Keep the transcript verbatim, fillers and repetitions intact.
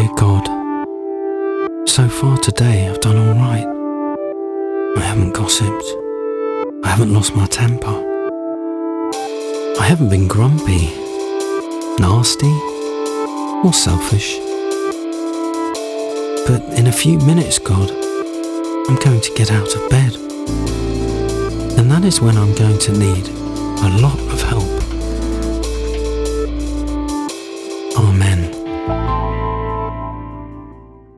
Dear God, so far today I've done all right. I haven't gossiped. I haven't lost my temper. I haven't been grumpy, nasty, or selfish. But in a few minutes, God, I'm going to get out of bed. And that is when I'm going to need a lot of help.